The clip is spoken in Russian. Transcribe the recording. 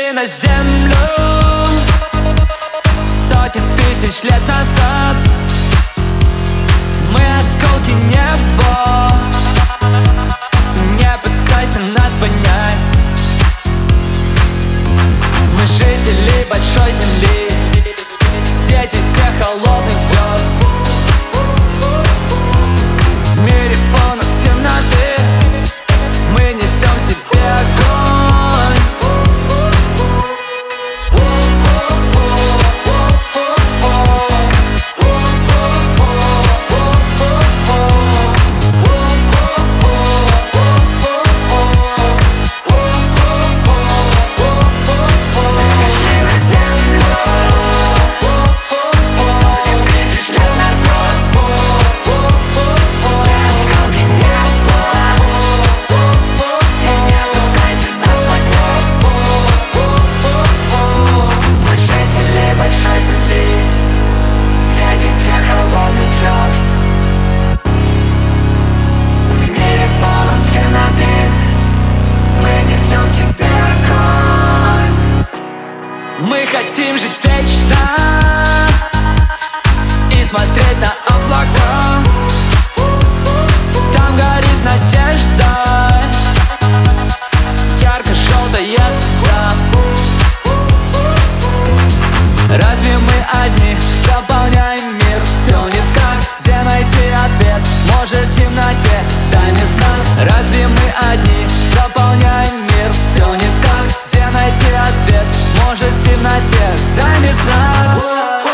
пришли на землю сотен тысяч лет назад. Мы осколки неба, не пытайся нас понять. Мы жители большой земли, дети тех холодных звезд. В мире полно темноты, мы несем в себе огонь. Мы хотим жить вечно и смотреть на облака. Там горит надежда, ярко-желтая звезда. Разве мы одни заполняем мир? Все не так, где найти ответ? Может, в темноте, дай мне знак. Разве мы одни заполняем мир? Все не так, где найти ответ? Может, в темноте, дай мне знак.